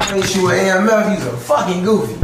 Ain't you with AMF, he's a fucking goofy.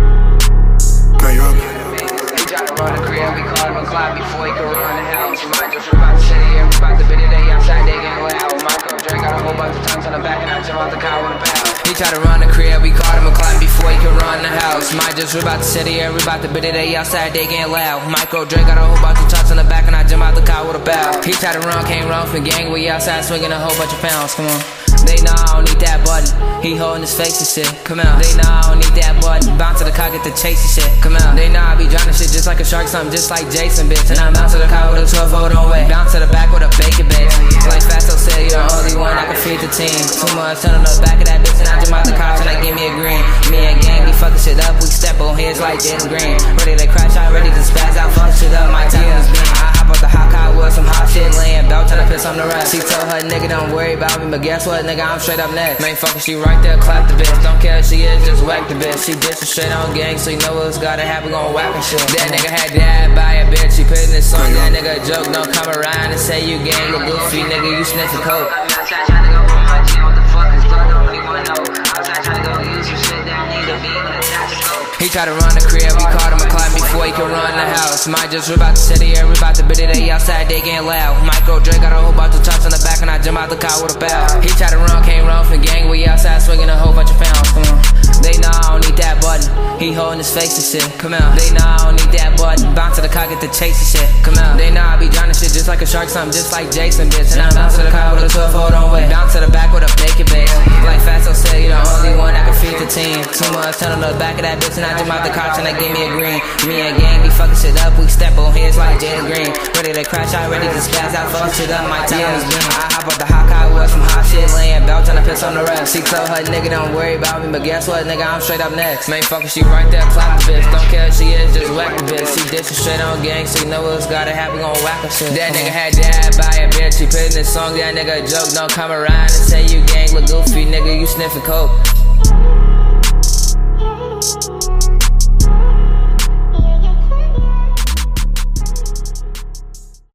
Man, you up? He tried to run the crib, we called him a clock before he could run the house. Mind you, about to city, about to bid it, they outside, they getting loud. Michael Drake got a whole bunch of times on the back, and I jump out the car with a pound. He tried to run the crib, we called him a clock before he could run the house. Might just rip out the city, about to bid it, they outside, they getting loud. Michael Drake got a whole bunch of trucks on the back, and I jump out the car with a bow. He tried to run, can't run from gang, we outside swinging a whole bunch of pounds, come on. They know I don't need that button. He holding his face and shit. Come out. They know I don't need that button. Bounce to the car, get the chase and shit. Come out. They know I be drowning shit just like a shark, something just like Jason, bitch. And I bounce to the car with a 12-volt on way. Bounce to the back with a bacon, bitch. Like Fasto said, you're the only one that can feed the team. Too much turn on the back of that bitch, and I jump out the car trying to give me a green. Me and gang be fucking shit up. We step on heads like Jalen Green. Ready to crash out, ready to spaz out, fuck shit up. My time is being. I hop out the hot car with some hot shit laying. Belt trying to piss on the rest. She told her nigga don't worry about me, but guess what, nigga, I'm straight up next. Main fucker, she right there, clap the bitch. Don't care if she is, just whack the bitch. She dissing straight on gang, so you know what's gotta happen, gon' whack and shit. That nigga had died by a bitch, he put in this song. That nigga a joke, don't come around and say you gang, look goofy, nigga, you sniffing coke. I'm outside trying to go on my gym, what the fuck is done, don't really wanna know. Outside trying to go use your shit, that nigga be on the top to go. He tried to run the crib, we called him a climb before he could run the house. Might just rip out the city, we about to bid it, they outside, they getting loud. Michael Drake got a whole bunch of trucks on the back, and I jump out the car with a bow. He tried to run, can't run from gang, we outside swinging a whole bunch of pounds, come on. They know I don't need that button. He holding his face and shit, come out. They know I don't need that button. Bounce to the car, get the chase and shit, come out. They know I be drowning shit just like a shark, something just like Jason, bitch. And I bounce to the car with a 12-volt on way. Bounce to the back with a bacon, bitch. Like Fasto said, you're the only one that can feed the team. Too much turn on the back of that bitch, and I jump out the car trying to give me a green. Me and gang be fucking shit up, we step on heads like Jalen Green. Ready to crash out, ready to spaz out, fuck shit up, my time is green. I hop out the hot car with some hot shit laying, belt trying to piss on the rest. She told her nigga don't worry about me, but guess what, nigga, I'm straight up next. Main fucker, she right there, clap the bitch. Don't care if she is, just whack the bitch. She dissing straight on gang, so you know what's gotta happen, gon' whack her shit. That nigga had died by a bitch, he put in this song, that nigga a joke, don't come around and say you gang, look goofy, nigga, you sniffing coke.